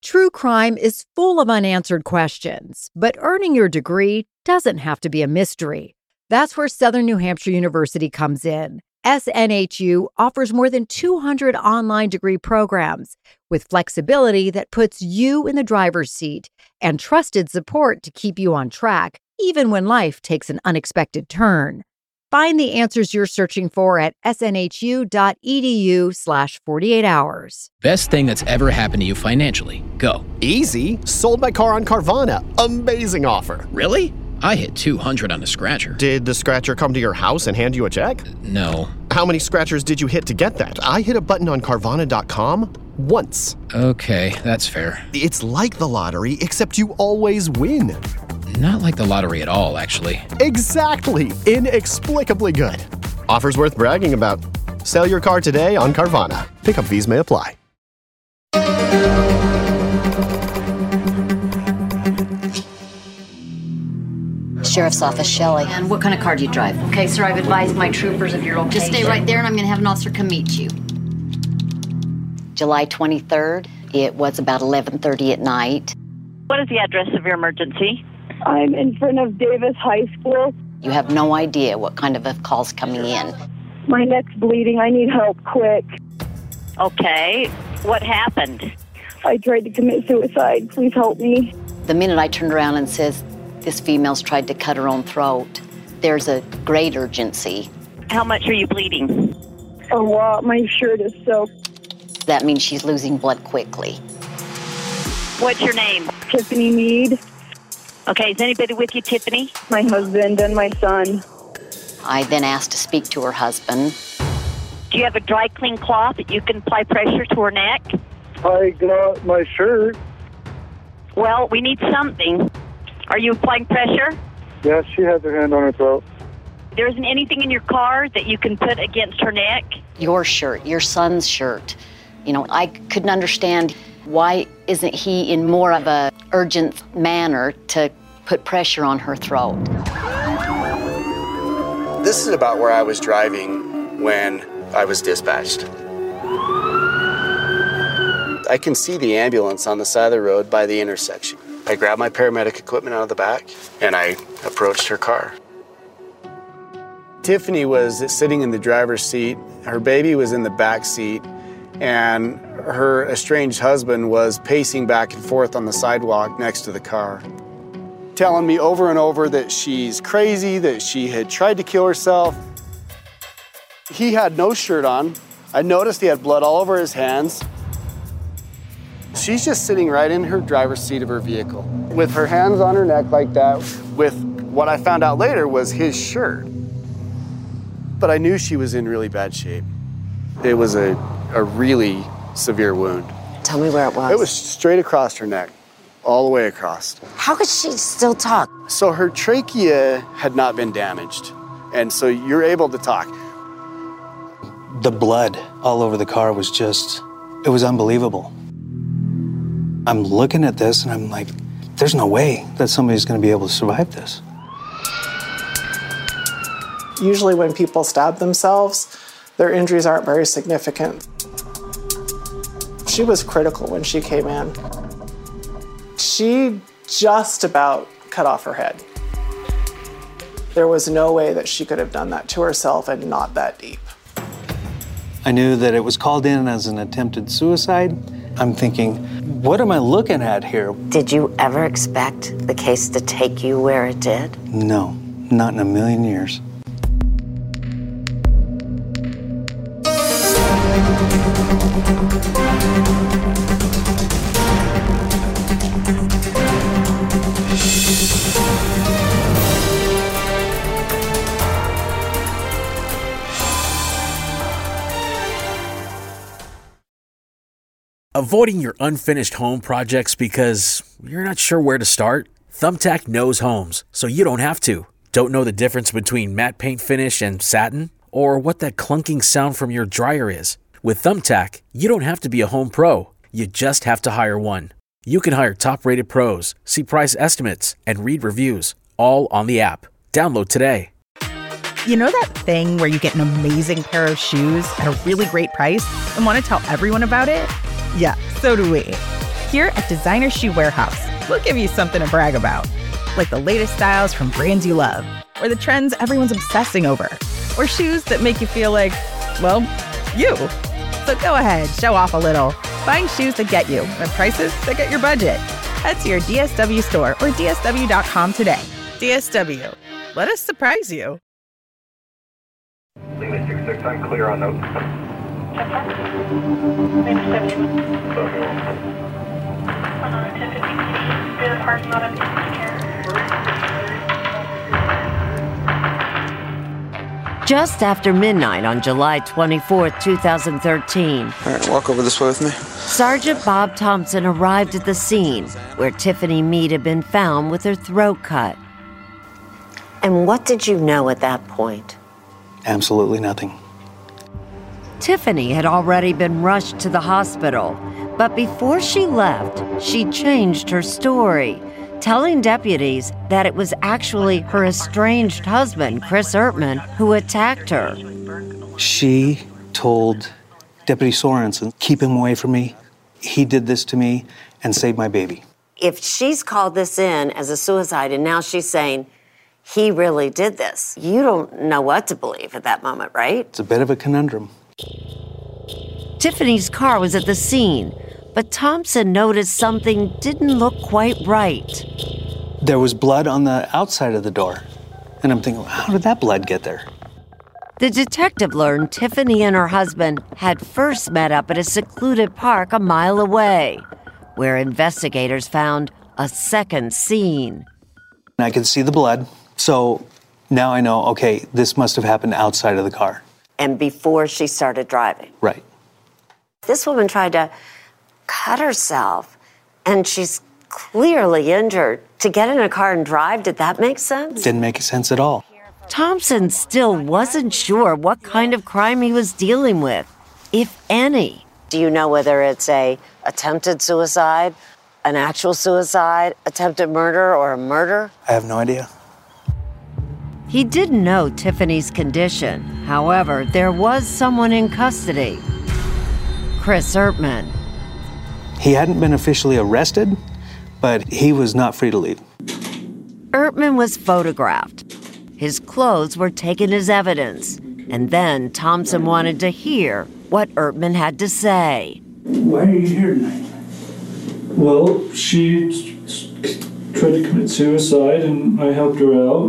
True crime is full of unanswered questions, but earning your degree doesn't have to be a mystery. That's where Southern New Hampshire University comes in. SNHU offers more than 200 online degree programs with flexibility that puts you in the driver's seat and trusted support to keep you on track, even when life takes an unexpected turn. Find the answers you're searching for at snhu.edu/48 hours. Best thing that's ever happened to you financially. Go. Easy. Sold my car on Carvana. Amazing offer. Really? I hit 200 on the scratcher. Did the scratcher come to your house and hand you a check? No. How many scratchers did you hit to get that? I hit a button on Carvana.com once. Okay, that's fair. It's like the lottery, except you always win. Not like the lottery at all, actually. Exactly. Inexplicably good. Offers worth bragging about. Sell your car today on Carvana. Pickup fees may apply. Sheriff's Office, Shelley. And what kind of car do you drive? Okay, sir, I've advised my troopers of your location. Just stay right there and I'm going to have an officer come meet you. July 23rd, it was about 11:30 at night. What is the address of your emergency? I'm in front of Davis High School. You have no idea what kind of a call's coming in. My neck's bleeding. I need help quick. Okay. What happened? I tried to commit suicide. Please help me. The minute I turned around and says, this female's tried to cut her own throat, there's a great urgency. How much are you bleeding? A lot. My shirt is soaked. That means she's losing blood quickly. What's your name? Tiffany Mead. Okay, is anybody with you, Tiffany? My husband and my son. I then asked to speak to her husband. Do you have a dry clean cloth that you can apply pressure to her neck? I got my shirt. Well, we need something. Are you applying pressure? Yes, she has her hand on her throat. There isn't anything in your car that you can put against her neck? Your shirt, your son's shirt. You know, I couldn't understand why isn't he in more of a urgent manner to put pressure on her throat. This is about where I was driving when I was dispatched. I can see the ambulance on the side of the road by the intersection. I grabbed my paramedic equipment out of the back and I approached her car. Tiffany was sitting in the driver's seat. Her baby was in the back seat, and her estranged husband was pacing back and forth on the sidewalk next to the car, telling me over and over that she's crazy, that she had tried to kill herself. He had no shirt on. I noticed he had blood all over his hands. She's just sitting right in her driver's seat of her vehicle with her hands on her neck like that, with what I found out later was his shirt. But I knew she was in really bad shape. It was a really severe wound. Tell me where it was. It was straight across her neck, all the way across. How could she still talk? So her trachea had not been damaged, and so you're able to talk. The blood all over the car was just, it was unbelievable. I'm looking at this and I'm like, there's no way that somebody's going to be able to survive this. Usually when people stab themselves, their injuries aren't very significant. She was critical when she came in. She just about cut off her head. There was no way that she could have done that to herself and not that deep. I knew that it was called in as an attempted suicide. I'm thinking, what am I looking at here? Did you ever expect the case to take you where it did? No, not in a million years. Avoiding your unfinished home projects because you're not sure where to start? Thumbtack knows homes, so you don't have to. Don't know the difference between matte paint finish and satin? Or what that clunking sound from your dryer is? With Thumbtack, you don't have to be a home pro. You just have to hire one. You can hire top-rated pros, see price estimates, and read reviews, all on the app. Download today. You know that thing where you get an amazing pair of shoes at a really great price and want to tell everyone about it? Yeah, so do we. Here at Designer Shoe Warehouse, we'll give you something to brag about, like the latest styles from brands you love, or the trends everyone's obsessing over, or shoes that make you feel like, well, you. So go ahead, show off a little. Find shoes that get you at prices that get your budget. Head to your DSW store or DSW.com today. DSW, let us surprise you. Lima 66, I'm clear on note. Just after midnight on July 24th, 2013. All right, walk over this way with me. Sergeant Bob Thompson arrived at the scene where Tiffany Mead had been found with her throat cut. And what did you know at that point? Absolutely nothing. Tiffany had already been rushed to the hospital, but before she left, she changed her story, telling deputies that it was actually her estranged husband, Chris Ertman, who attacked her. She told Deputy Sorensen, keep him away from me. He did this to me and saved my baby. If she's called this in as a suicide and now she's saying, he really did this, you don't know what to believe at that moment, right? It's a bit of a conundrum. Tiffany's car was at the scene, but Thompson noticed something didn't look quite right. There was blood on the outside of the door. And I'm thinking, how did that blood get there? The detective learned Tiffany and her husband had first met up at a secluded park a mile away, where investigators found a second scene. I could see the blood, so now I know, okay, this must have happened outside of the car. And before she started driving. Right. This woman tried to cut herself, and she's clearly injured. To get in a car and drive, did that make sense? Didn't make sense at all. Thompson still wasn't sure what kind of crime he was dealing with, if any. Do you know whether it's a attempted suicide, an actual suicide, attempted murder, or a murder? I have no idea. He didn't know Tiffany's condition. However, there was someone in custody. Chris Ertman. He hadn't been officially arrested, but he was not free to leave. Ertman was photographed. His clothes were taken as evidence, and then Thompson wanted to hear what Ertman had to say. Why are you here tonight? Well, she tried to commit suicide, and I helped her out,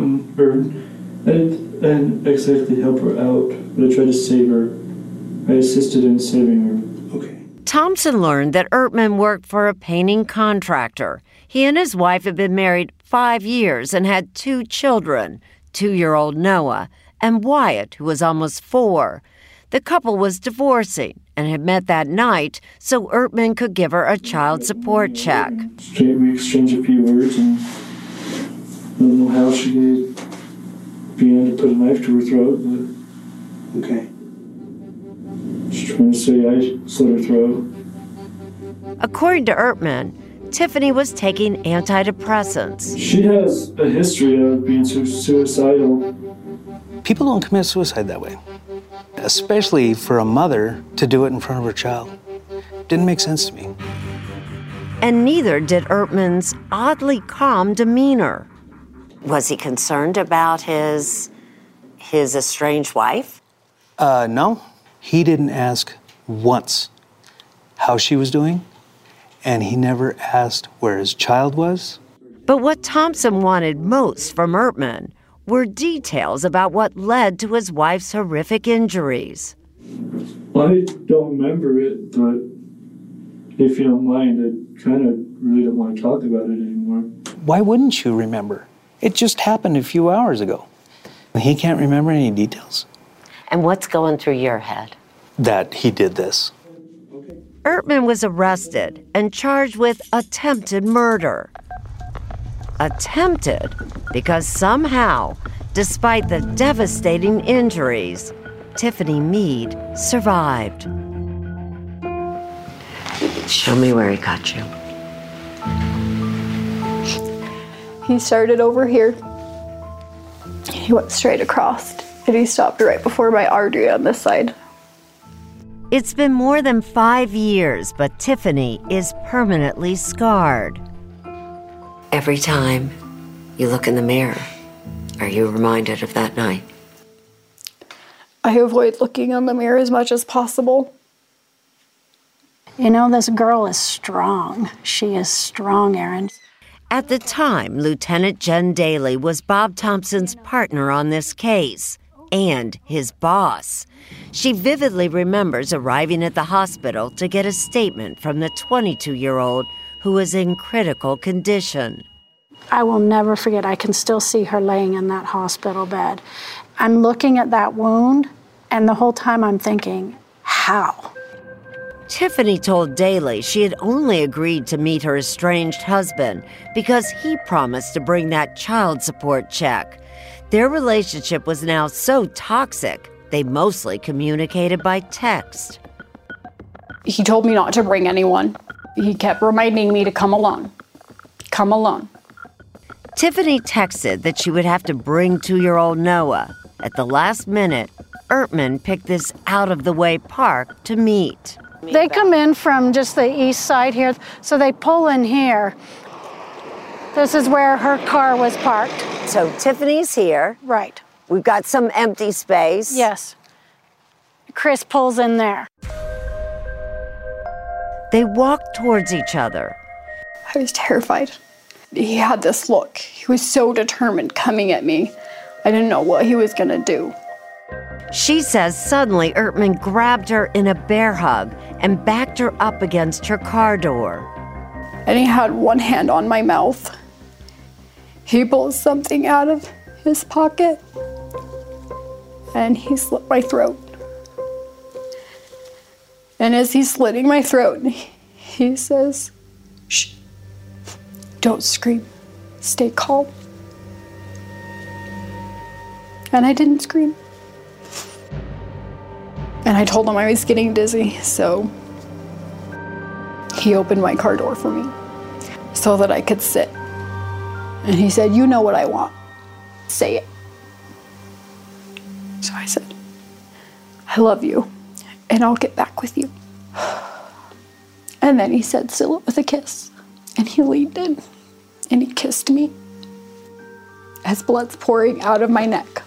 and exactly help her out, but I tried to save her. I assisted in saving her. Thompson learned that Ertman worked for a painting contractor. He and his wife had been married 5 years and had 2 children, 2-year-old Noah and Wyatt, who was almost 4. The couple was divorcing and had met that night so Ertman could give her a child support check. We exchanged a few words, and I don't know how she began to put a knife to her throat, but okay. She's trying to say I slit her throat. According to Ertman, Tiffany was taking antidepressants. She has a history of being suicidal. People don't commit suicide that way, especially for a mother to do it in front of her child. Didn't make sense to me. And neither did Ertman's oddly calm demeanor. Was he concerned about his estranged wife? No. He didn't ask once how she was doing, and he never asked where his child was. But what Thompson wanted most from Ertman were details about what led to his wife's horrific injuries. I don't remember it, but if you don't mind, I kind of really don't want to talk about it anymore. Why wouldn't you remember? It just happened a few hours ago. He can't remember any details. And what's going through your head? That he did this. Ertman was arrested and charged with attempted murder. Attempted because somehow, despite the devastating injuries, Tiffany Mead survived. Show me where he got you. He started over here. He went straight across, and he stopped right before my artery on this side. It's been more than 5 years, but Tiffany is permanently scarred. Every time you look in the mirror, are you reminded of that night? I avoid looking in the mirror as much as possible. You know, this girl is strong. She is strong, Erin. At the time, Lieutenant Jen Daly was Bob Thompson's partner on this case and his boss. She vividly remembers arriving at the hospital to get a statement from the 22-year-old who was in critical condition. I will never forget. I can still see her laying in that hospital bed. I'm looking at that wound, and the whole time I'm thinking, how? Tiffany told Daly she had only agreed to meet her estranged husband because he promised to bring that child support check. Their relationship was now so toxic, they mostly communicated by text. He told me not to bring anyone. He kept reminding me to come alone. Come alone. Tiffany texted that she would have to bring 2-year-old Noah. At the last minute, Ertman picked this out-of-the-way park to meet. They come in from just the east side here, so they pull in here. This is where her car was parked. So Tiffany's here. Right. We've got some empty space. Yes. Chris pulls in there. They walked towards each other. I was terrified. He had this look. He was so determined coming at me. I didn't know what he was going to do. She says suddenly Ertman grabbed her in a bear hug and backed her up against her car door. And he had one hand on my mouth. He pulled something out of his pocket and he slit my throat. And as he's slitting my throat, he says, "Shh, don't scream, stay calm." And I didn't scream. And I told him I was getting dizzy, so he opened my car door for me so that I could sit. And he said, "You know what I want. Say it." So I said, "I love you, and I'll get back with you." And then he said, "Seal it with a kiss." And he leaned in, and he kissed me as blood's pouring out of my neck.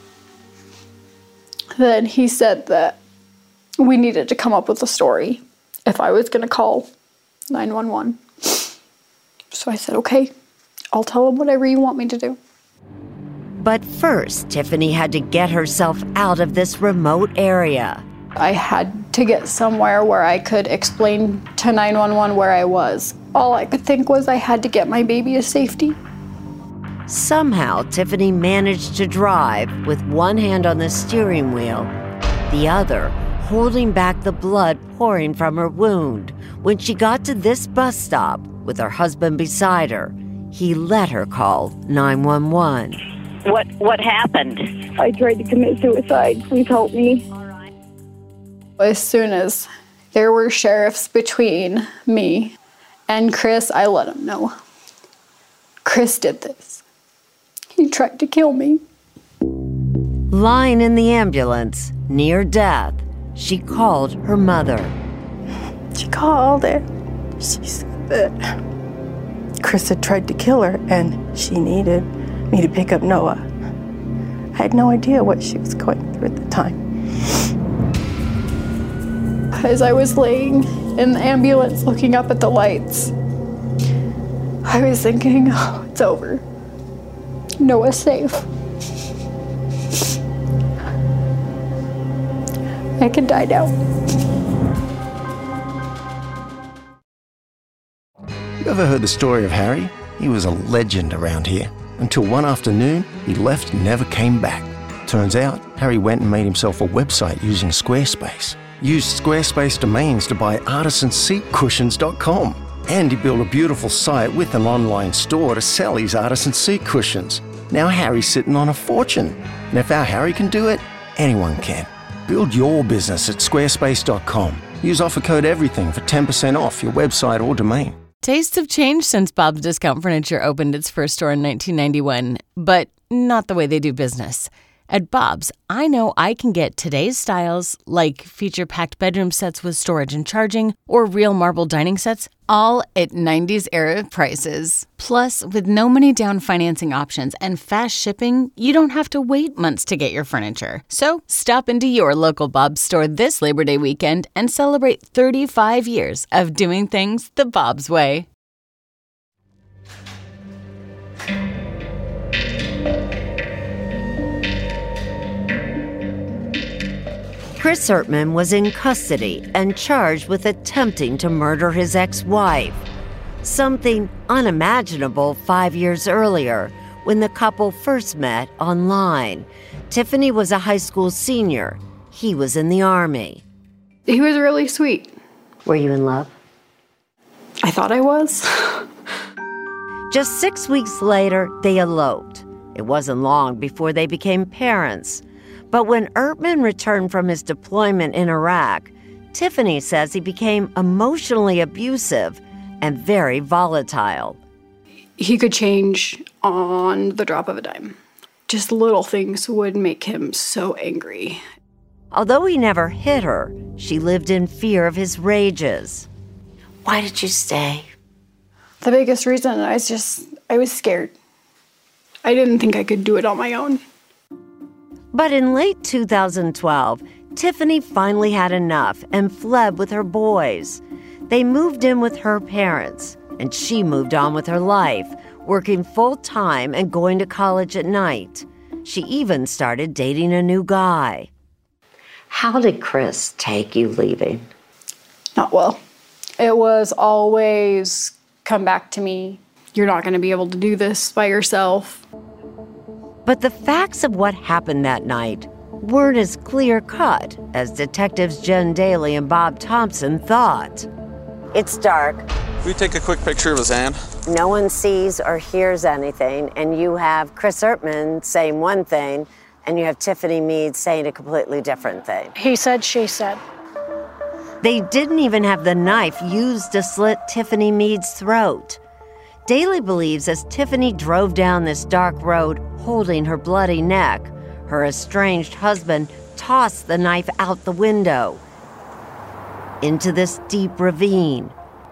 Then he said that we needed to come up with a story if I was going to call 911. So I said, "Okay, I'll tell him whatever you want me to do." But first, Tiffany had to get herself out of this remote area. I had to get somewhere where I could explain to 911 where I was. All I could think was I had to get my baby to safety. Somehow, Tiffany managed to drive with one hand on the steering wheel, the other holding back the blood pouring from her wound. When she got to this bus stop with her husband beside her, he let her call 911. What happened? I tried to commit suicide. Please help me. As soon as there were sheriffs between me and Chris, I let him know. Chris did this. He tried to kill me. Lying in the ambulance, near death, she called her mother. She called her. She said that Chris had tried to kill her and she needed me to pick up Noah. I had no idea what she was going through at the time. As I was laying in the ambulance looking up at the lights, I was thinking, oh, it's over. Noah's safe. I can die now. You ever heard the story of Harry? He was a legend around here. Until one afternoon, he left and never came back. Turns out, Harry went and made himself a website using Squarespace. Used Squarespace domains to buy artisanseatcushions.com. And he built a beautiful site with an online store to sell his artisan seat cushions. Now Harry's sitting on a fortune. And if our Harry can do it, anyone can. Build your business at squarespace.com. Use offer code EVERYTHING for 10% off your website or domain. Tastes have changed since Bob's Discount Furniture opened its first store in 1991, but not the way they do business. At Bob's, I know I can get today's styles, like feature-packed bedroom sets with storage and charging, or real marble dining sets, all at 90s era prices. Plus, with no money down financing options and fast shipping, you don't have to wait months to get your furniture. So, stop into your local Bob's store this Labor Day weekend and celebrate 35 years of doing things the Bob's way. Chris Ertman was in custody and charged with attempting to murder his ex-wife, something unimaginable 5 years earlier when the couple first met online. Tiffany was a high school senior. He was in the Army. He was really sweet. Were you in love? I thought I was. Just 6 weeks later, they eloped. It wasn't long before they became parents. But when Ertman returned from his deployment in Iraq, Tiffany says he became emotionally abusive and very volatile. He could change on the drop of a dime. Just little things would make him so angry. Although he never hit her, she lived in fear of his rages. Why did you stay? The biggest reason I was scared. I didn't think I could do it on my own. But in late 2012, Tiffany finally had enough and fled with her boys. They moved in with her parents, and she moved on with her life, working full-time and going to college at night. She even started dating a new guy. How did Chris take you leaving? Not well. It was always, come back to me. You're not going to be able to do this by yourself. But the facts of what happened that night weren't as clear-cut as detectives Jen Daly and Bob Thompson thought. It's dark. Will you take a quick picture of his hand? No one sees or hears anything, and you have Chris Ertman saying one thing, and you have Tiffany Mead saying a completely different thing. He said, she said. They didn't even have the knife used to slit Tiffany Mead's throat. Daly believes as Tiffany drove down this dark road holding her bloody neck, her estranged husband tossed the knife out the window into this deep ravine.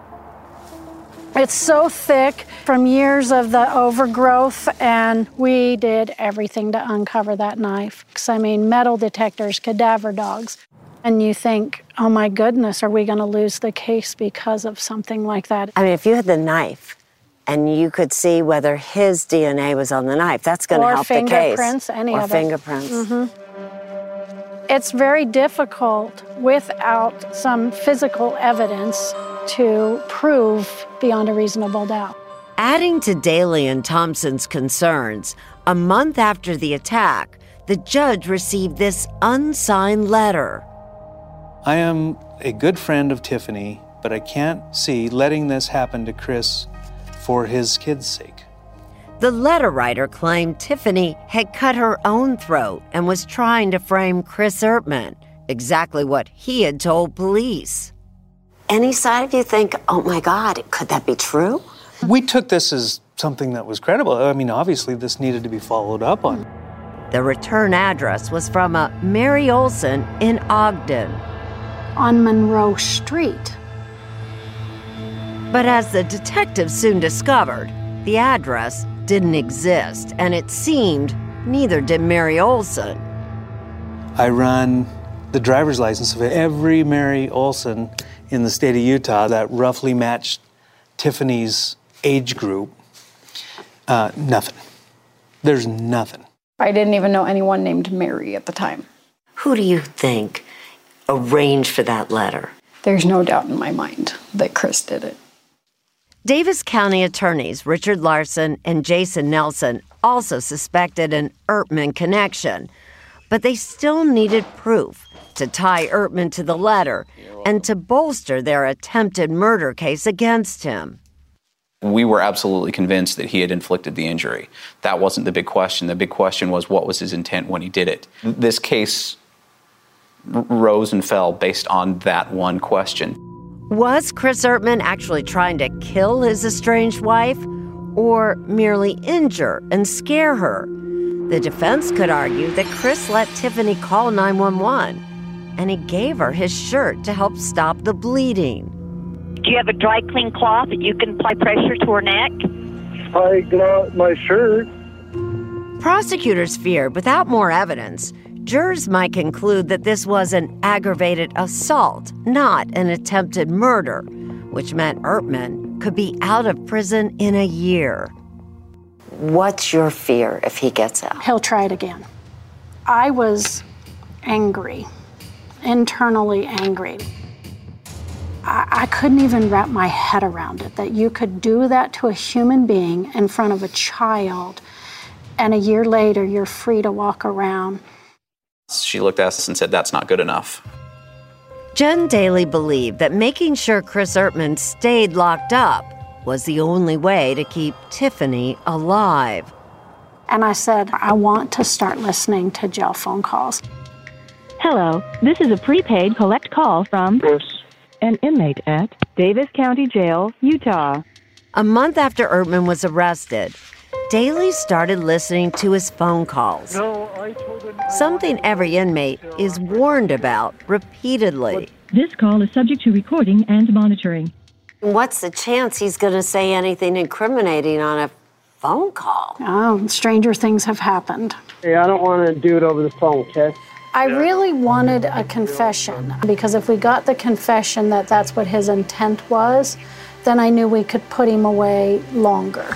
It's so thick from years of the overgrowth, and we did everything to uncover that knife. 'Cause, I mean, metal detectors, cadaver dogs. And you think, oh my goodness, are we going to lose the case because of something like that? I mean, if you had the knife and you could see whether his DNA was on the knife, that's going to help the case. Or fingerprints, any of it. Or fingerprints. Mm-hmm. It's very difficult without some physical evidence to prove beyond a reasonable doubt. Adding to Daly and Thompson's concerns, a month after the attack, the judge received this unsigned letter. I am a good friend of Tiffany, but I can't see letting this happen to Chris for his kids' sake. The letter writer claimed Tiffany had cut her own throat and was trying to frame Chris Ertman, exactly what he had told police. Any side of you think, oh my God, could that be true? We took this as something that was credible. I mean, obviously this needed to be followed up on. The return address was from a Mary Olson in Ogden. On Monroe Street. But as the detectives soon discovered, the address didn't exist, and it seemed neither did Mary Olson. I run the driver's license of every Mary Olson in the state of Utah that roughly matched Tiffany's age group. Nothing. There's nothing. I didn't even know anyone named Mary at the time. Who do you think arranged for that letter? There's no doubt in my mind that Chris did it. Davis County attorneys Richard Larson and Jason Nelson also suspected an Ertman connection, but they still needed proof to tie Ertman to the letter and to bolster their attempted murder case against him. We were absolutely convinced that he had inflicted the injury. That wasn't the big question. The big question was, what was his intent when he did it? This case rose and fell based on that one question. Was Chris Ertman actually trying to kill his estranged wife or merely injure and scare her? The defense could argue that Chris let Tiffany call 911, and he gave her his shirt to help stop the bleeding. Do you have a dry clean cloth that you can apply pressure to her neck? I got my shirt. Prosecutors feared without more evidence, jurors might conclude that this was an aggravated assault, not an attempted murder, which meant Ertman could be out of prison in a year. What's your fear if he gets out? He'll try it again. I was angry, internally angry. I couldn't even wrap my head around it, that you could do that to a human being in front of a child, and a year later you're free to walk around. She looked at us and said, "That's not good enough." Jen Daly believed that making sure Chris Ertman stayed locked up was the only way to keep Tiffany alive. And I said, I want to start listening to jail phone calls. Hello, this is a prepaid collect call from an inmate at Davis County Jail, Utah. A month after Ertman was arrested, Daly started listening to his phone calls. Something every inmate is warned about repeatedly. This call is subject to recording and monitoring. What's the chance he's going to say anything incriminating on a phone call? Oh, stranger things have happened. Hey, I don't want to do it over the phone, okay? I really wanted a confession, because if we got the confession that that's what his intent was, then I knew we could put him away longer.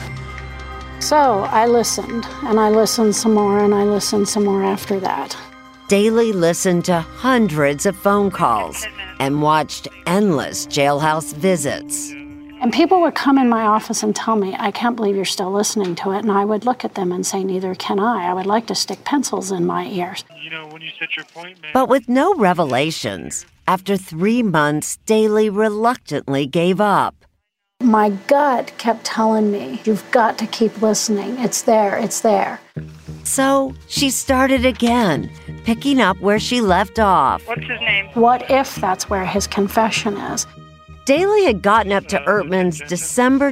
So I listened, and I listened some more, and I listened some more after that. Daly listened to hundreds of phone calls and watched endless jailhouse visits. And people would come in my office and tell me, I can't believe you're still listening to it. And I would look at them and say, neither can I. I would like to stick pencils in my ears. You know, when you set your appointment. But with no revelations, after 3 months, Daly reluctantly gave up. My gut kept telling me, you've got to keep listening. It's there, it's there. So she started again, picking up where she left off. What's his name? What if that's where his confession is? Daly had gotten up to Ertman's December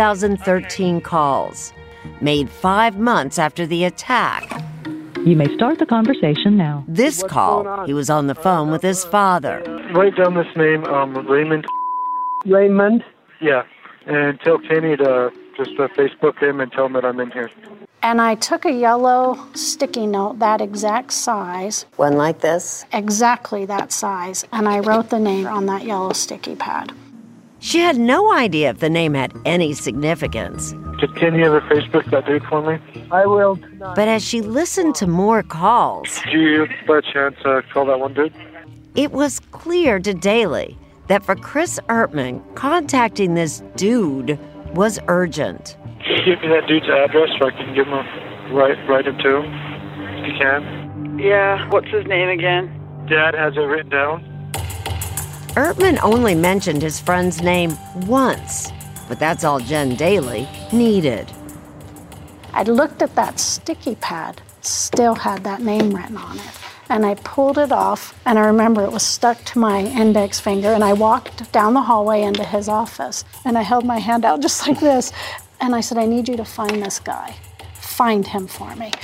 2013 calls, made 5 months after the attack. You may start the conversation now. This call, he was on the phone with his father. Write down this name, Raymond. Raymond? Yeah. And tell Kenny to just Facebook him and tell him that I'm in here. And I took a yellow sticky note, that exact size. One like this? Exactly that size. And I wrote the name on that yellow sticky pad. She had no idea if the name had any significance. Did Kenny ever Facebook that dude for me? I will. But as she listened to more calls, Did you, by chance, call that one dude? it was clear to Daly that for Chris Ertman, contacting this dude was urgent. Can you give me that dude's address so I can give him write him to him, if you can? Yeah, what's his name again? Dad has it written down. Ertman only mentioned his friend's name once, but that's all Jen Daly needed. I looked at that sticky pad, still had that name written on it. And I pulled it off, and I remember it was stuck to my index finger, and I walked down the hallway into his office, and I held my hand out just like this, and I said, I need you to find this guy. Find him for me.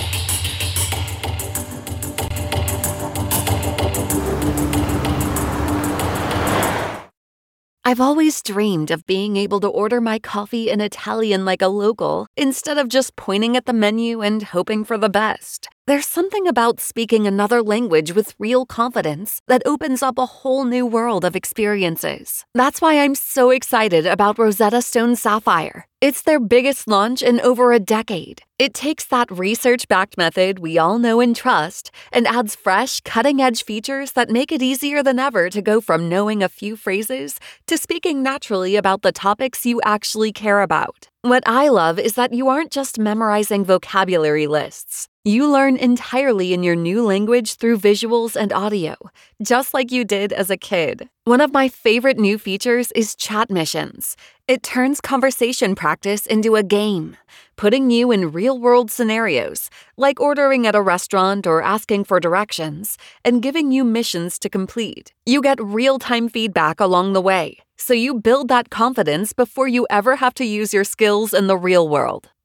I've always dreamed of being able to order my coffee in Italian like a local, instead of just pointing at the menu and hoping for the best. There's something about speaking another language with real confidence that opens up a whole new world of experiences. That's why I'm so excited about Rosetta Stone Sapphire. It's their biggest launch in over a decade. It takes that research-backed method we all know and trust and adds fresh, cutting-edge features that make it easier than ever to go from knowing a few phrases to speaking naturally about the topics you actually care about. What I love is that you aren't just memorizing vocabulary lists. You learn entirely in your new language through visuals and audio, just like you did as a kid. One of my favorite new features is chat missions. It turns conversation practice into a game, putting you in real-world scenarios, like ordering at a restaurant or asking for directions, and giving you missions to complete. You get real-time feedback along the way, so you build that confidence before you ever have to use your skills in the real world.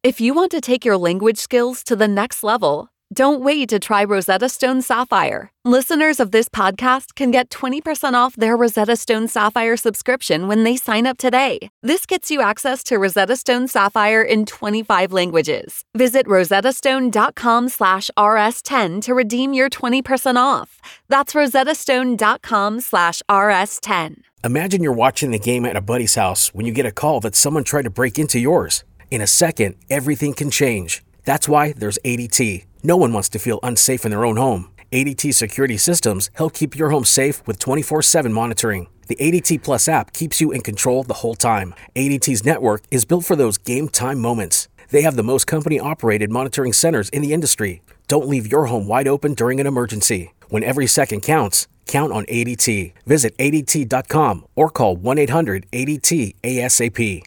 If you want to take your language skills to the next level, don't wait to try Rosetta Stone Sapphire. Listeners of this podcast can get 20% off their Rosetta Stone Sapphire subscription when they sign up today. This gets you access to Rosetta Stone Sapphire in 25 languages. Visit rosettastone.com/rs10 to redeem your 20% off. That's rosettastone.com/rs10. Imagine you're watching the game at a buddy's house when you get a call that someone tried to break into yours. In a second, everything can change. That's why there's ADT. No one wants to feel unsafe in their own home. ADT security systems help keep your home safe with 24/7 monitoring. The ADT Plus app keeps you in control the whole time. ADT's network is built for those game time moments. They have the most company-operated monitoring centers in the industry. Don't leave your home wide open during an emergency. When every second counts, count on ADT. Visit ADT.com or call 1-800-ADT-ASAP.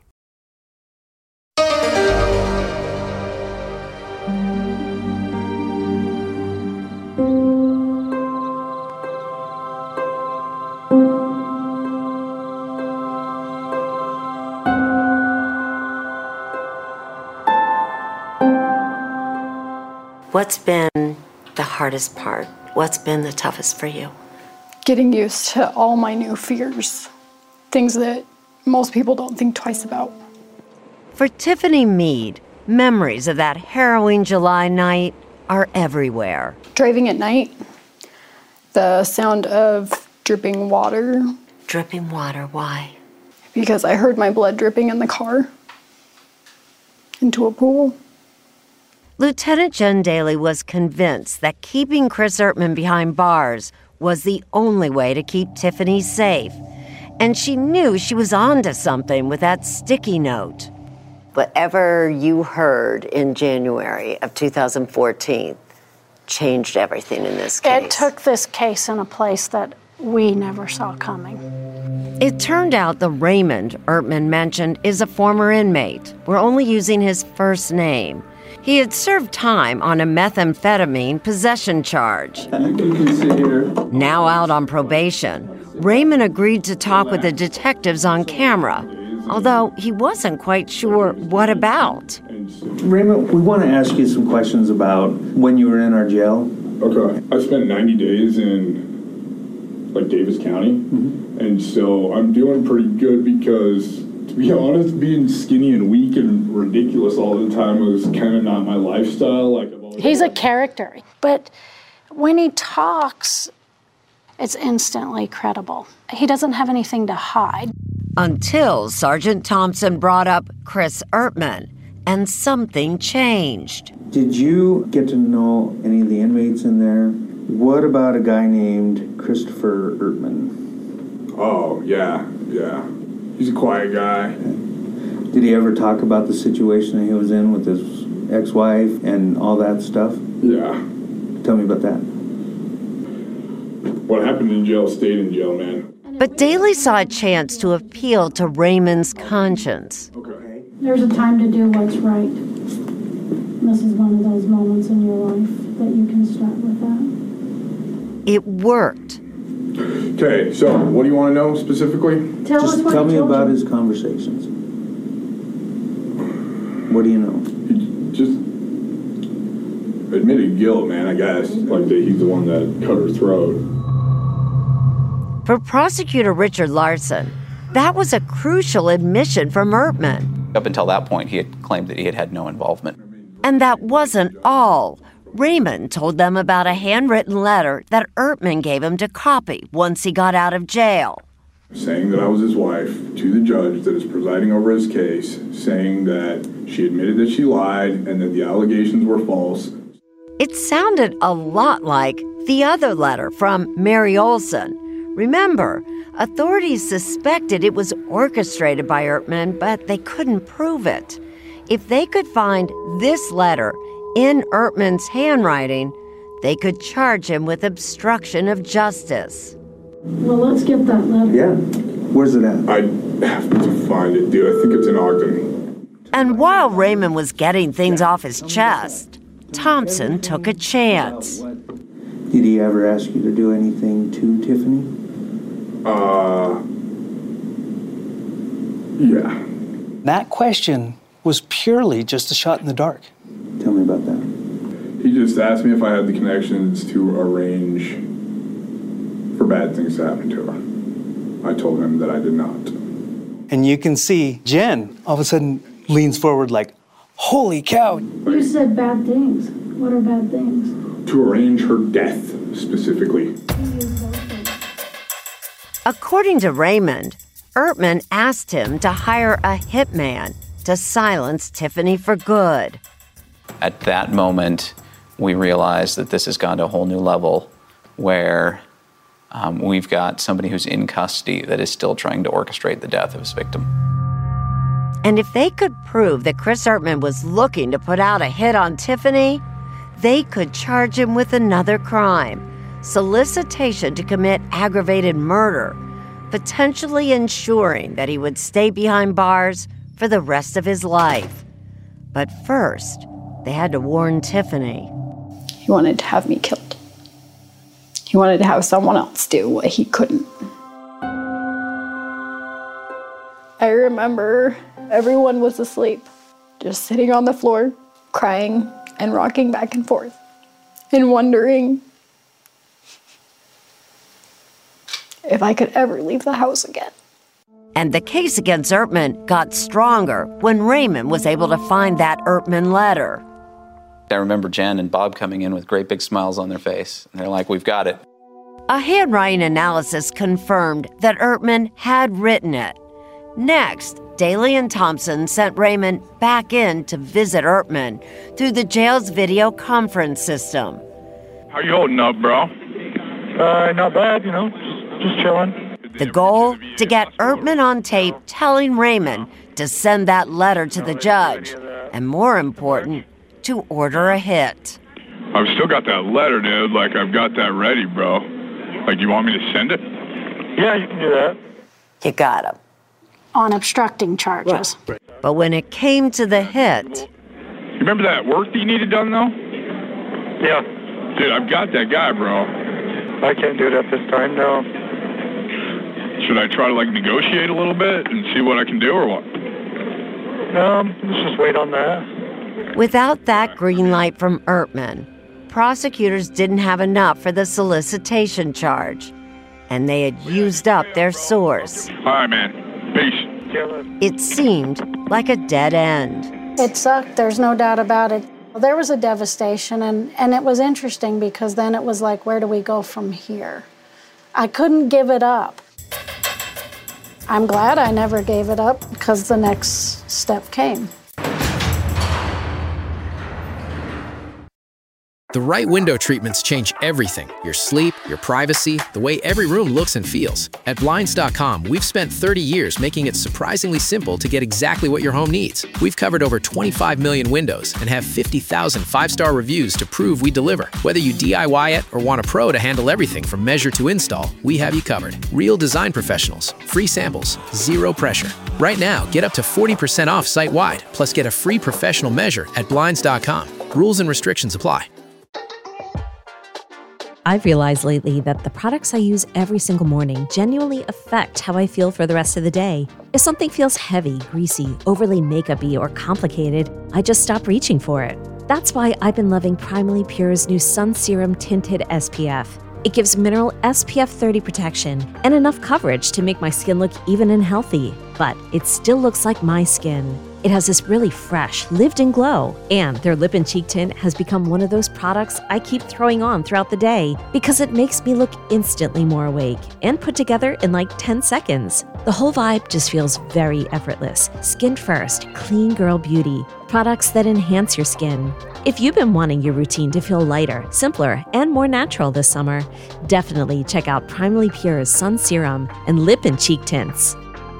What's been the hardest part? What's been the toughest for you? Getting used to all my new fears, things that most people don't think twice about. For Tiffany Mead, memories of that harrowing July night are everywhere. Driving at night, the sound of dripping water. Dripping water, why? Because I heard my blood dripping in the car into a pool. Lieutenant Jen Daly was convinced that keeping Chris Ertman behind bars was the only way to keep Tiffany safe. And she knew she was onto something with that sticky note. Whatever you heard in January of 2014 changed everything in this case. It took this case in a place that we never saw coming. It turned out the Raymond Ertman mentioned is a former inmate. We're only using his first name. He had served time on a methamphetamine possession charge. Now out on probation, Raymond agreed to talk with the detectives on camera, although he wasn't quite sure what about. Raymond, we want to ask you some questions about when you were in our jail. Okay. I spent 90 days in, Davis County, and so I'm doing pretty good because, to be honest, being skinny and weak and ridiculous all the time was kind of not my lifestyle. He's a character, but when he talks, it's instantly credible. He doesn't have anything to hide. Until Sergeant Thompson brought up Chris Ertman, and something changed. Did you get to know any of the inmates in there? What about a guy named Christopher Ertman? Oh, yeah. He's a quiet guy. Did he ever talk about the situation that he was in with his ex-wife and all that stuff? Yeah. Tell me about that. What happened in jail stayed in jail, man. But Daly saw a chance to appeal to Raymond's conscience. Okay. There's a time to do what's right. This is one of those moments in your life that you can start with that. It worked. Okay, so what do you want to know specifically? Tell me about his conversations. What do you know? He just admitted guilt, man, I guess. That he's the one that cut her throat. For prosecutor Richard Larson, that was a crucial admission from Ertman. Up until that point, he had claimed that he had had no involvement. And that wasn't all. Raymond told them about a handwritten letter that Ertman gave him to copy once he got out of jail. Saying that I was his wife to the judge that is presiding over his case, saying that she admitted that she lied and that the allegations were false. It sounded a lot like the other letter from Mary Olson. Remember, authorities suspected it was orchestrated by Ertman, but they couldn't prove it. If they could find this letter in Ertman's handwriting, they could charge him with obstruction of justice. Well, let's get that letter. Yeah. Where's it at? I have to find it, dude. I think it's in Ogden. And while Raymond was getting things off his chest, Thompson took a chance. Did he ever ask you to do anything to Tiffany? Yeah. That question was purely just a shot in the dark. Tell me about that. He just asked me if I had the connections to arrange for bad things to happen to her. I told him that I did not. And you can see Jen all of a sudden leans forward like, holy cow. You said bad things. What are bad things? To arrange her death, specifically. According to Raymond, Ertman asked him to hire a hitman to silence Tiffany for good. At that moment, we realized that this has gone to a whole new level where we've got somebody who's in custody that is still trying to orchestrate the death of his victim. And if they could prove that Chris Ertman was looking to put out a hit on Tiffany, they could charge him with another crime, solicitation to commit aggravated murder, potentially ensuring that he would stay behind bars for the rest of his life. But first, they had to warn Tiffany. He wanted to have me killed. He wanted to have someone else do what he couldn't. I remember everyone was asleep, just sitting on the floor, crying and rocking back and forth, and wondering if I could ever leave the house again. And the case against Ertman got stronger when Raymond was able to find that Ertman letter. I remember Jen and Bob coming in with great big smiles on their face, and they're like, we've got it. A handwriting analysis confirmed that Ertman had written it. Next, Daly and Thompson sent Raymond back in to visit Ertman through the jail's video conference system. How you holding up, bro? Not bad, just chilling. The goal? To get Ertman on tape telling Raymond to send that letter to the judge, and more important, to order a hit. I've still got that letter, dude. Like, I've got that ready, bro. Like, you want me to send it? Yeah, you can do that. You got him. On obstructing charges. Right. But when it came to the hit... You remember that work that you needed done, though? Yeah. Dude, I've got that guy, bro. I can't do that this time, no. Should I try to, negotiate a little bit and see what I can do, or what? Let's just wait on that. Without that green light from Ertman, prosecutors didn't have enough for the solicitation charge, and they had used up their source. All right, man. Peace. It seemed like a dead end. It sucked, there's no doubt about it. There was a devastation, and it was interesting because then it was like, where do we go from here? I couldn't give it up. I'm glad I never gave it up because the next step came. The right window treatments change everything. Your sleep, your privacy, the way every room looks and feels. At Blinds.com, we've spent 30 years making it surprisingly simple to get exactly what your home needs. We've covered over 25 million windows and have 50,000 five-star reviews to prove we deliver. Whether you DIY it or want a pro to handle everything from measure to install, we have you covered. Real design professionals, free samples, zero pressure. Right now, get up to 40% off site-wide, plus get a free professional measure at Blinds.com. Rules and restrictions apply. I've realized lately that the products I use every single morning genuinely affect how I feel for the rest of the day. If something feels heavy, greasy, overly makeup-y, or complicated, I just stop reaching for it. That's why I've been loving Primally Pure's new Sun Serum Tinted SPF. It gives mineral SPF 30 protection and enough coverage to make my skin look even and healthy, but it still looks like my skin. It has this really fresh, lived-in glow, and their lip and cheek tint has become one of those products I keep throwing on throughout the day because it makes me look instantly more awake and put together in like 10 seconds. The whole vibe just feels very effortless. Skin first, clean girl beauty. Products that enhance your skin. If you've been wanting your routine to feel lighter, simpler, and more natural this summer, definitely check out Primally Pure's Sun Serum and Lip and Cheek Tints.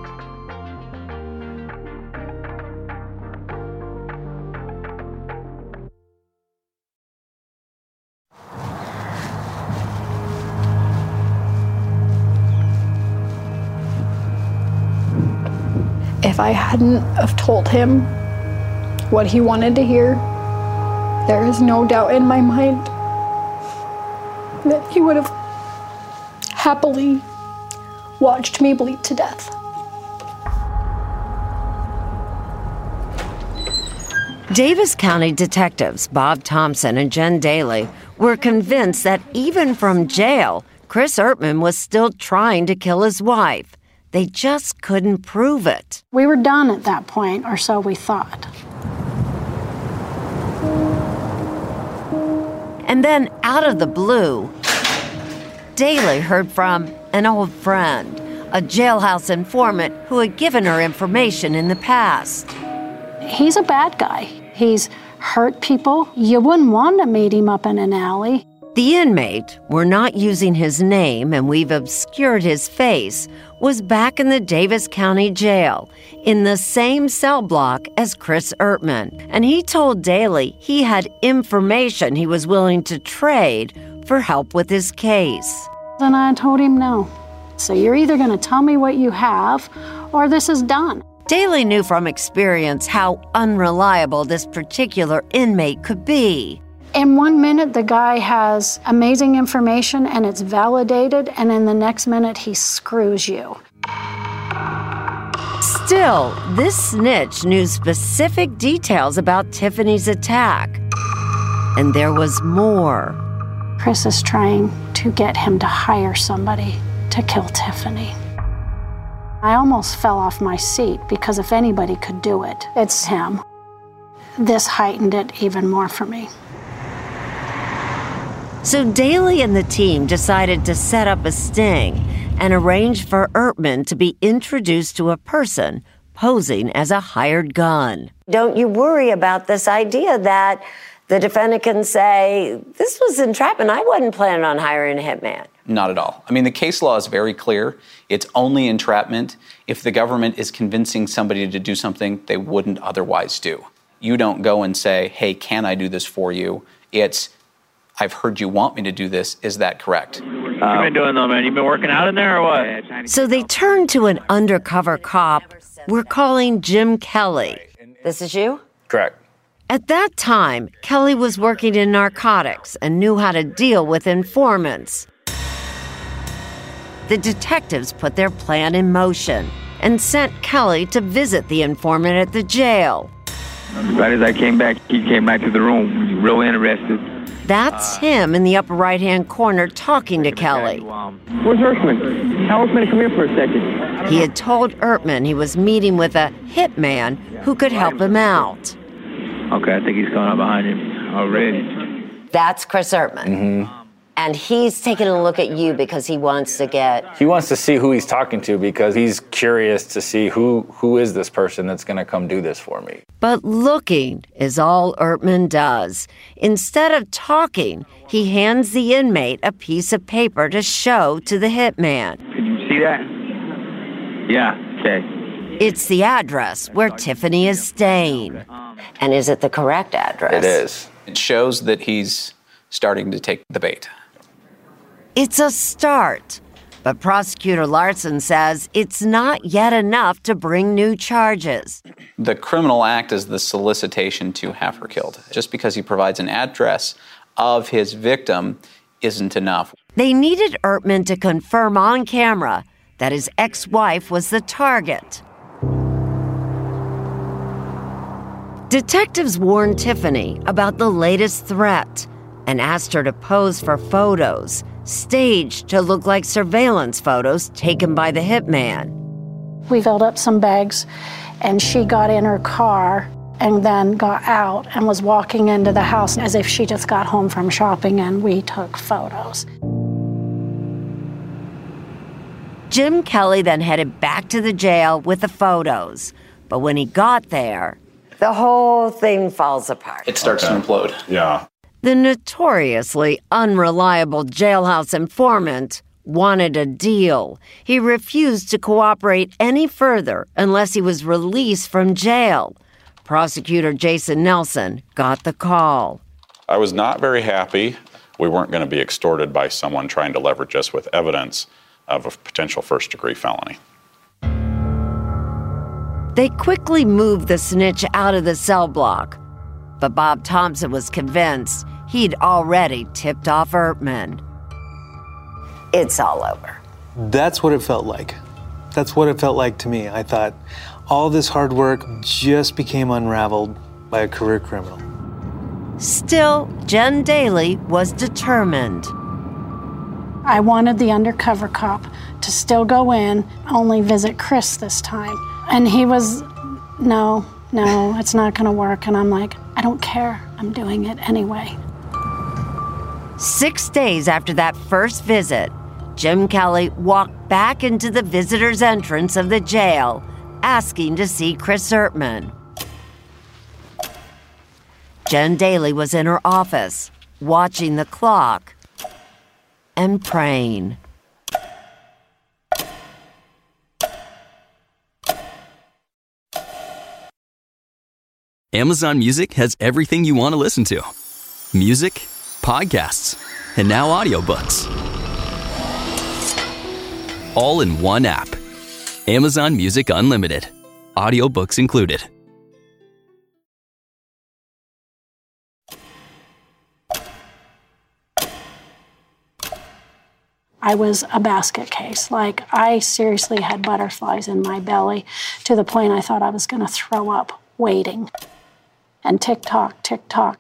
If I hadn't have told him what he wanted to hear, there is no doubt in my mind that he would have happily watched me bleed to death. Davis County detectives Bob Thompson and Jen Daly were convinced that even from jail, Chris Ertman was still trying to kill his wife. They just couldn't prove it. We were done at that point, or so we thought. And then, out of the blue, Daly heard from an old friend, a jailhouse informant who had given her information in the past. He's a bad guy. He's hurt people. You wouldn't want to meet him up in an alley. The inmate, we're not using his name and we've obscured his face, was back in the Davis County Jail in the same cell block as Chris Ertman. And he told Daly he had information he was willing to trade for help with his case. And I told him no. So you're either going to tell me what you have or this is done. Daly knew from experience how unreliable this particular inmate could be. In 1 minute, the guy has amazing information and it's validated, and in the next minute, he screws you. Still, this snitch knew specific details about Tiffany's attack. And there was more. Chris is trying to get him to hire somebody to kill Tiffany. I almost fell off my seat because if anybody could do it, it's him. This heightened it even more for me. So Daly and the team decided to set up a sting and arrange for Ertman to be introduced to a person posing as a hired gun. Don't you worry about this idea that the defendant can say, this was entrapment. I wasn't planning on hiring a hitman. Not at all. I mean, the case law is very clear. It's only entrapment if the government is convincing somebody to do something they wouldn't otherwise do. You don't go and say, hey, can I do this for you? It's, I've heard you want me to do this. Is that correct? What you been doing though, man? You been working out in there or what? So they turned to an undercover cop we're calling Jim Kelly. This is you? Correct. At that time, Kelly was working in narcotics and knew how to deal with informants. The detectives put their plan in motion and sent Kelly to visit the informant at the jail. Right as I came back, he came right to the room. He was real interested. That's him in the upper right-hand corner talking to Kelly. Where's Ertman? Tell Ertman to come here for a second. He had told Ertman he was meeting with a hitman who could help him out. Okay, I think he's going up behind him already. That's Chris Ertman. Mm-hmm. And he's taking a look at you because he wants to get... He wants to see who he's talking to because he's curious to see who is this person that's going to come do this for me. But looking is all Ertman does. Instead of talking, he hands the inmate a piece of paper to show to the hitman. Can you see that? Yeah, okay. It's the address where Tiffany is staying. And is it the correct address? It is. It shows that he's starting to take the bait. It's a start, but Prosecutor Larson says it's not yet enough to bring new charges. The criminal act is the solicitation to have her killed. Just because he provides an address of his victim isn't enough. They needed Ertman to confirm on camera that his ex-wife was the target. Detectives warned Tiffany about the latest threat and asked her to pose for photos, staged to look like surveillance photos taken by the hitman. We filled up some bags, and she got in her car and then got out and was walking into the house as if she just got home from shopping, and we took photos. Jim Kelly then headed back to the jail with the photos, but when he got there, the whole thing falls apart. It starts to implode. Yeah. The notoriously unreliable jailhouse informant wanted a deal. He refused to cooperate any further unless he was released from jail. Prosecutor Jason Nelson got the call. I was not very happy. We weren't going to be extorted by someone trying to leverage us with evidence of a potential first-degree felony. They quickly moved the snitch out of the cell block, but Bob Thompson was convinced he'd already tipped off Ertman. It's all over. That's what it felt like. That's what it felt like to me. I thought all this hard work just became unraveled by a career criminal. Still, Jen Daly was determined. I wanted the undercover cop to still go in, only visit Chris this time. And he was, no, it's not gonna work. And I'm like, I don't care, I'm doing it anyway. 6 days after that first visit, Jim Kelly walked back into the visitor's entrance of the jail, asking to see Chris Ertman. Jen Daly was in her office, watching the clock and praying. Amazon Music has everything you want to listen to. Music, podcasts, and now audiobooks. All in one app. Amazon Music Unlimited. Audiobooks included. I was a basket case. Like, I seriously had butterflies in my belly to the point I thought I was gonna throw up waiting. And tick-tock, tick-tock.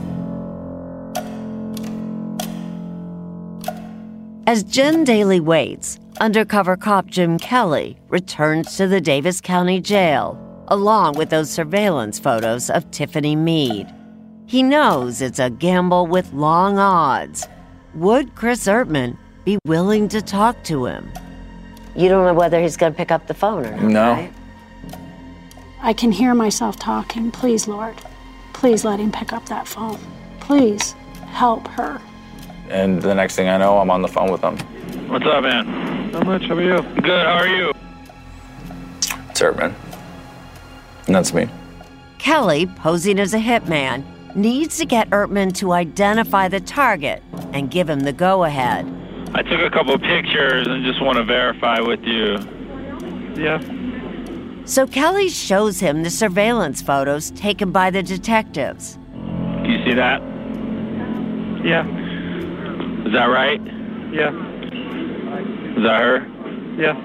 As Jen Daly waits, undercover cop Jim Kelly returns to the Davis County Jail, along with those surveillance photos of Tiffany Mead. He knows it's a gamble with long odds. Would Chris Ertman be willing to talk to him? You don't know whether he's going to pick up the phone or not, No. right? I can hear myself talking. Please, Lord, please let him pick up that phone. Please help her. And the next thing I know, I'm on the phone with him. What's up, man? Not much. How about you? Good, how are you? It's Ertman. And that's me. Kelly, posing as a hitman, needs to get Ertman to identify the target and give him the go-ahead. I took a couple pictures and just want to verify with you. Yeah. So Kelly shows him the surveillance photos taken by the detectives. You see that? Yeah. Is that right? Yeah. Is that her? Yeah.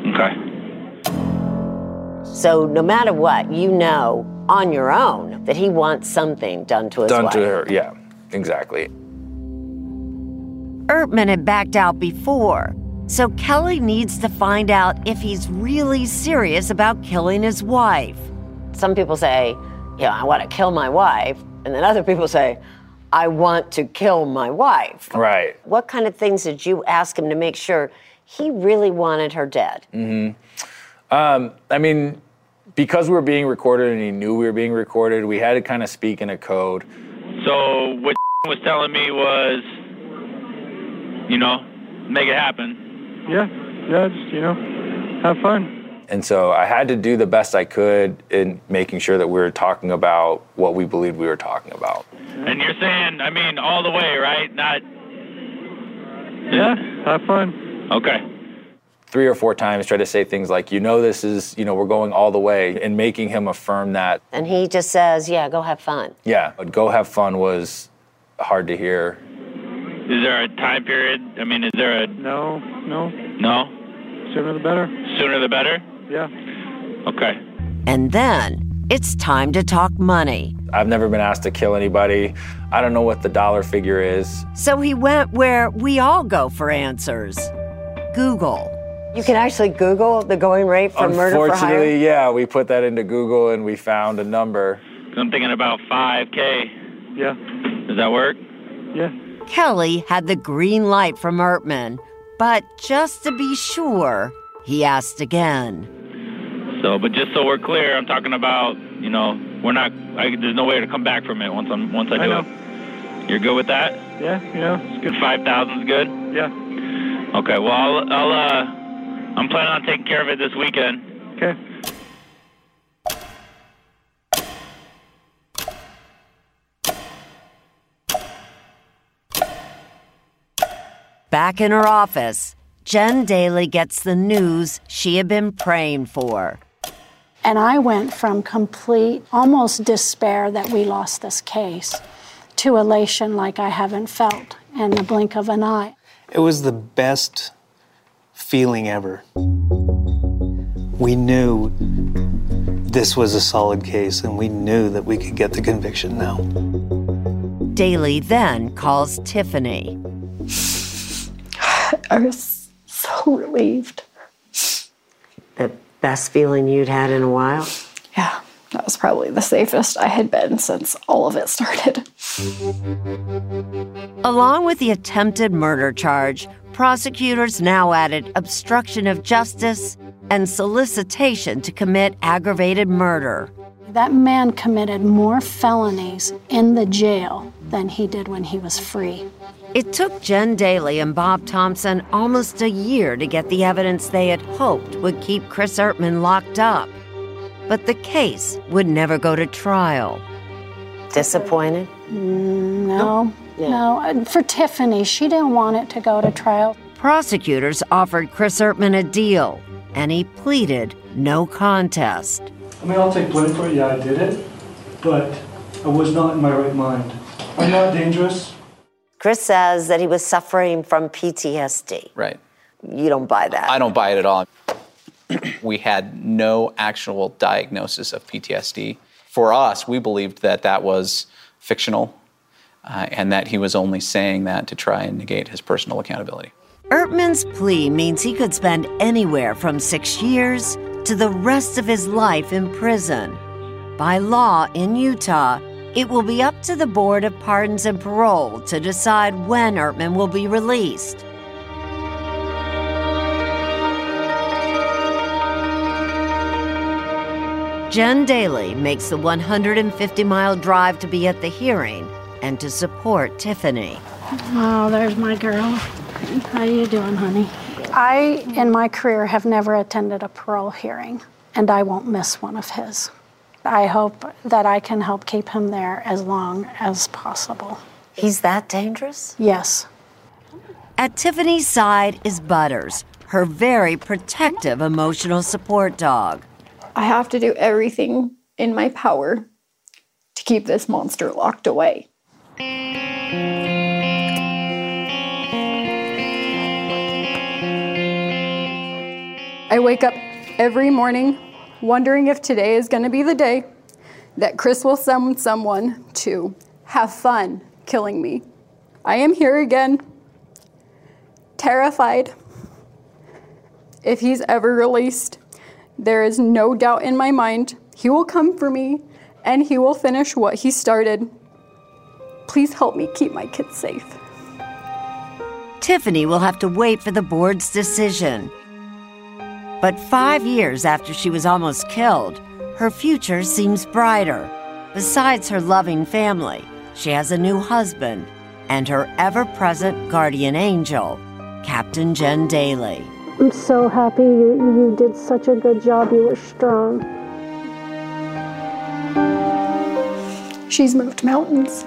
Okay. So no matter what, you know on your own that he wants something done to his wife. Done to her, yeah, exactly. Ertman had backed out before, so Kelly needs to find out if he's really serious about killing his wife. Some people say, I want to kill my wife. And then other people say, I want to kill my wife. Right. What kind of things did you ask him to make sure he really wanted her dead? I mean, because we were being recorded and he knew we were being recorded, we had to kind of speak in a code. So what was telling me was, make it happen. Yeah, just, have fun. And so I had to do the best I could in making sure that we were talking about what we believed we were talking about. And you're saying, all the way, right? Not... Yeah, have fun. Okay. 3 or 4 times tried to say things like, this is, we're going all the way, and making him affirm that. And he just says, go have fun. Yeah, but go have fun was hard to hear. Is there a time period? Is there a... No. No? Sooner the better. Sooner the better? Yeah. Okay. And then it's time to talk money. I've never been asked to kill anybody. I don't know what the dollar figure is. So he went where we all go for answers. Google. You can actually Google the going rate for murder for hire? Unfortunately, yeah, we put that into Google and we found a number. I'm thinking about $5,000. Yeah. Does that work? Yeah. Kelly had the green light from Ertman, but just to be sure, he asked again. But just so we're clear, I'm talking about, we're not, there's no way to come back from it once I do it. You're good with that? Yeah, it's good. 5,000 is good? Yeah. Okay, well, I'm planning on taking care of it this weekend. Okay. Back in her office, Jen Daly gets the news she had been praying for. And I went from complete, almost despair that we lost this case to elation like I haven't felt in the blink of an eye. It was the best feeling ever. We knew this was a solid case, and we knew that we could get the conviction now. Daly then calls Tiffany. I was so relieved. The best feeling you'd had in a while? Yeah, that was probably the safest I had been since all of it started. Along with the attempted murder charge, prosecutors now added obstruction of justice and solicitation to commit aggravated murder. That man committed more felonies in the jail than he did when he was free. It took Jen Daly and Bob Thompson almost a year to get the evidence they had hoped would keep Chris Ertman locked up. But the case would never go to trial. Disappointed? No. For Tiffany, she didn't want it to go to trial. Prosecutors offered Chris Ertman a deal, and he pleaded no contest. I mean, I'll take blame for it. Yeah, I did it. But I was not in my right mind. I'm not dangerous. Chris says that he was suffering from PTSD. Right. You don't buy that? I don't buy it at all. We had no actual diagnosis of PTSD. For us, we believed that that was fictional and that he was only saying that to try and negate his personal accountability. Ertman's plea means he could spend anywhere from 6 years to the rest of his life in prison. By law in Utah, it will be up to the Board of Pardons and Parole to decide when Ertman will be released. Jen Daly makes the 150-mile drive to be at the hearing and to support Tiffany. Oh, there's my girl. How you doing, honey? I, in my career, have never attended a parole hearing, and I won't miss one of his. I hope that I can help keep him there as long as possible. He's that dangerous? Yes. At Tiffany's side is Butters, her very protective emotional support dog. I have to do everything in my power to keep this monster locked away. I wake up every morning wondering if today is going to be the day that Chris will summon someone to have fun killing me. I am here again, terrified. If he's ever released, there is no doubt in my mind he will come for me and he will finish what he started. Please help me keep my kids safe. Tiffany will have to wait for the board's decision. But 5 years after she was almost killed, her future seems brighter. Besides her loving family, she has a new husband and her ever-present guardian angel, Captain Jen Daly. I'm so happy you did such a good job. You were strong. She's moved mountains.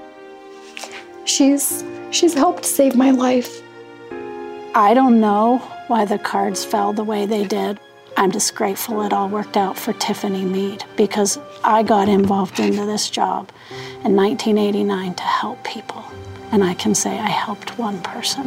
She's helped save my life. I don't know why the cards fell the way they did. I'm just grateful it all worked out for Tiffany Mead because I got involved into this job in 1989 to help people. And I can say I helped one person.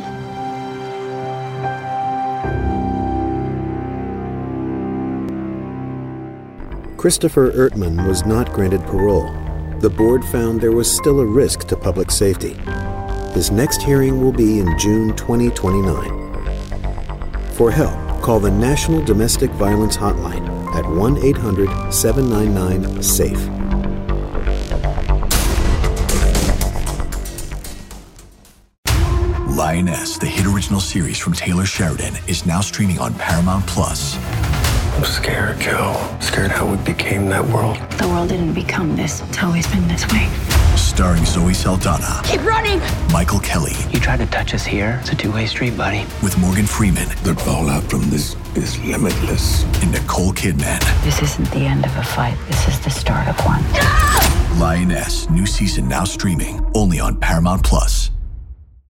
Christopher Ertman was not granted parole. The board found there was still a risk to public safety. His next hearing will be in June 2029. For help, call the National Domestic Violence Hotline at 1-800-799-SAFE. Lioness, the hit original series from Taylor Sheridan, is now streaming on Paramount+. I'm scared, Joe. Scared how we became that world. The world didn't become this. It's always been this way. Starring Zoe Saldana. Keep running! Michael Kelly. You tried to touch us here. It's a two-way street, buddy. With Morgan Freeman. The fallout from this is limitless. And Nicole Kidman. This isn't the end of a fight. This is the start of one. Lioness, new season now streaming only on Paramount+.